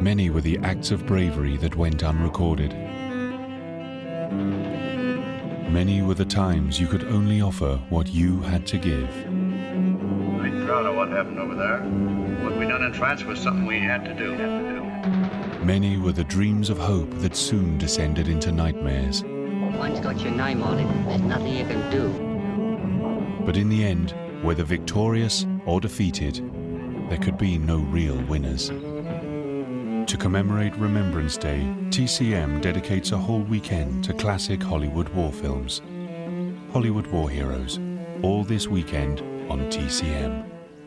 Many were the acts of bravery that went unrecorded. Many were the times you could only offer what you had to give. I'm proud of what happened over there. What we done in France was something we had to do. Many were the dreams of hope that soon descended into nightmares. Once got your name on it, there's nothing you can do. But in the end, whether victorious or defeated, there could be no real winners. To commemorate Remembrance Day, TCM dedicates a whole weekend to classic Hollywood war films. Hollywood War Heroes, all this weekend on TCM.